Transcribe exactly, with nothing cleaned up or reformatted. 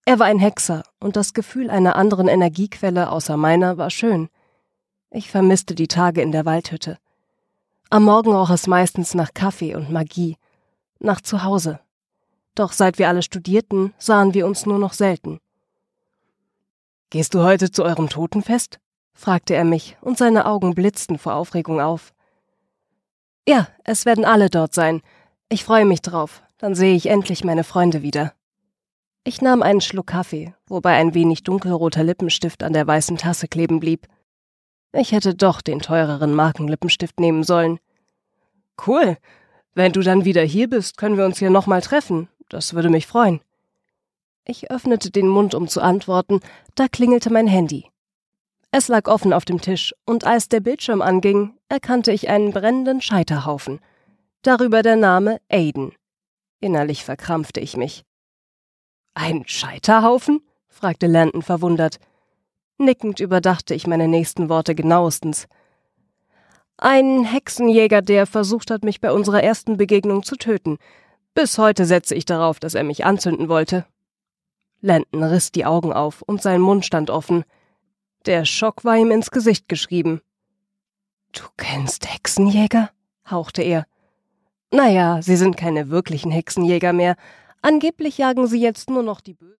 Er war ein Hexer, und das Gefühl einer anderen Energiequelle außer meiner war schön. Ich vermisste die Tage in der Waldhütte. Am Morgen roch es meistens nach Kaffee und Magie, nach Zuhause. Doch seit wir alle studierten, sahen wir uns nur noch selten. »Gehst du heute zu eurem Totenfest?« fragte er mich, und seine Augen blitzten vor Aufregung auf. »Ja, es werden alle dort sein. Ich freue mich drauf, dann sehe ich endlich meine Freunde wieder.« Ich nahm einen Schluck Kaffee, wobei ein wenig dunkelroter Lippenstift an der weißen Tasse kleben blieb. Ich hätte doch den teureren Markenlippenstift nehmen sollen. »Cool, wenn du dann wieder hier bist, können wir uns hier nochmal treffen. Das würde mich freuen.« Ich öffnete den Mund, um zu antworten, da klingelte mein Handy. Es lag offen auf dem Tisch, und als der Bildschirm anging, erkannte ich einen brennenden Scheiterhaufen. Darüber der Name Aiden. Innerlich verkrampfte ich mich. »Ein Scheiterhaufen?« fragte Landon verwundert. Nickend überdachte ich meine nächsten Worte genauestens. »Ein Hexenjäger, der versucht hat, mich bei unserer ersten Begegnung zu töten. Bis heute setze ich darauf, dass er mich anzünden wollte.« Landon riss die Augen auf und sein Mund stand offen. Der Schock war ihm ins Gesicht geschrieben. »Du kennst Hexenjäger?« hauchte er. »Naja, sie sind keine wirklichen Hexenjäger mehr. Angeblich jagen sie jetzt nur noch die Bösen.«